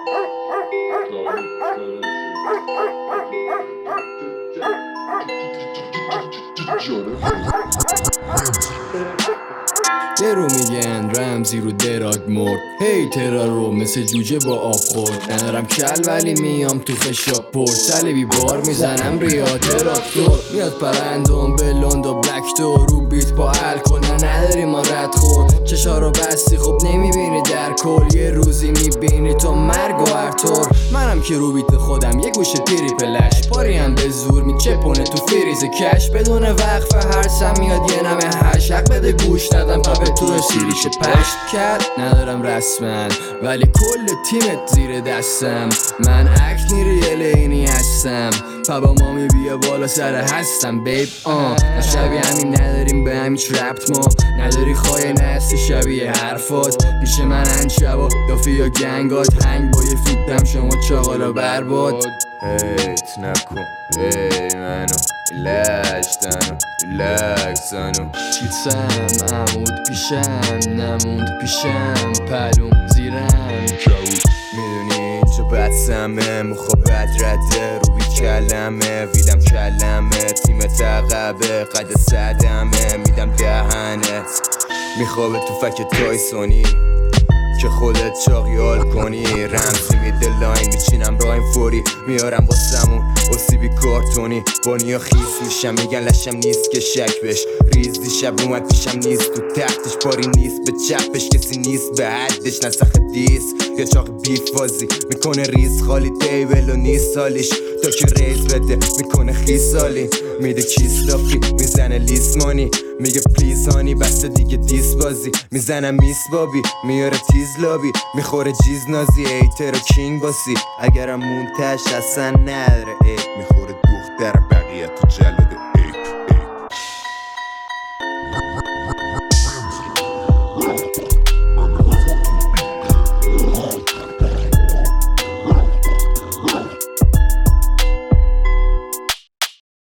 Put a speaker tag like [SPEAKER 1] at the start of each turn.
[SPEAKER 1] درو میگن رمزی رو دراگ مرد هی ترارو مثل جوجه با آب خورد ندارم کل ولی میام تو خشاب پرد سلیبی بار میزنم ریا تراکتور میاد پرندم به لند و بلک تو رو بیت با الکل نداری ما رد خورد چشا رو بستی خب نمیبینی در کل یه روزی میبینی تو مرگ و هرطور منم که رو بیت خودم یه گوشه تریپلش پاریم به زور میچپونه تو فریز کش بدون وقفه هر سم میاد یه نمه هش حق بده گوش ندم پاپ تو سیریش پشت کرد ندارم رسمن ولی کل تیمت زیر دستم من اکنی ریلینی هستم پبا مامی بیا بالا سر هستم بیب شبیه همین نداریم به همیچ ربط ما نداری خواهی نستی شبیه حرفات پیش من انشبا دافی یا گنگات هنگ با یه فیدم شما چاقالا برباد
[SPEAKER 2] هیت نکن ای منو لشتنو لکسنو
[SPEAKER 1] چیتسم عمود پیشم نموند پیشم پلوم زیرم
[SPEAKER 2] کبود میدونی اینجا بسمه مخواه بد رده روی کلمه ویدم کلمه تیمت عقبه قد صدمه میدم دهنت میخوابه تو فک تایسونی که خودت چاقیال کنی رمزی میده لاین میچینم رایم فوری میارم واسمون اسیبی کارتونی بانیا خیس میشم میگن لشم نیست که شک بش ریز دیشب اومد پیشم نیست تو تختش پاری نیست به چپش کسی نیست به حدش نسخ دیس یا چاق بیف بازی میکنه ریز خالی تیبل و نیست سالیش تا که ریز بده میکنه خیسالی میده کیستافی میزنه لیسمانی میگه پلیز هانی بسته دیگه دیس بازی میزنم میس بابی میاره تیز لابی میخوره جیز نازی ایتر و کینگ باسی اگرم مونتش اصلا نداره میخوره